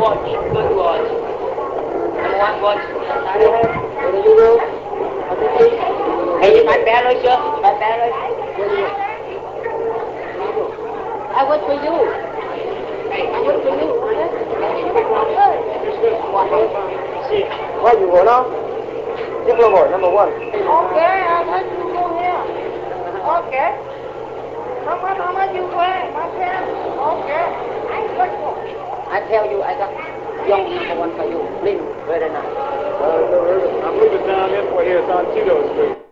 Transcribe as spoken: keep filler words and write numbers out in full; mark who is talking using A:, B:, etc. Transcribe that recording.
A: watch, good watch. Number one watch.
B: Where do you go?
A: Hey, my parents, sir. My parents.
B: Where do you go?
A: I wait for you. I wait for you.
B: Where you go now? Diploma, number one.
C: Okay, I let you go here. Okay. How much, how much you pay? My parents. Okay. I got you.
A: I tell you, I got young number one for you. Please, very nice.
D: Uh, I'm moving down in for here. It's on Tito Street.